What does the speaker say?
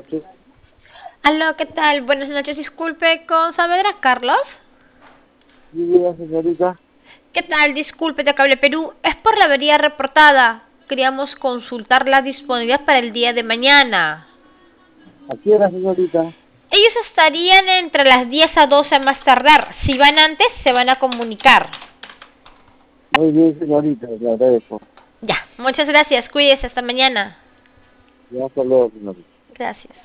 noches. Aló, ¿qué tal? Buenas noches, disculpe, ¿con Saavedra Carlos? Sí, diga, señorita. ¿Qué tal? Disculpe, de Cable Perú. Es por la avería reportada. Queríamos consultar la disponibilidad para el día de mañana. ¿A qué hora, señorita? Ellos estarían entre las 10 a 12 a más tardar. Si van antes, se van a comunicar. Muy bien, señorita, le agradezco. Ya, muchas gracias. Cuídese, hasta mañana. Ya hasta luego, señorita. Gracias.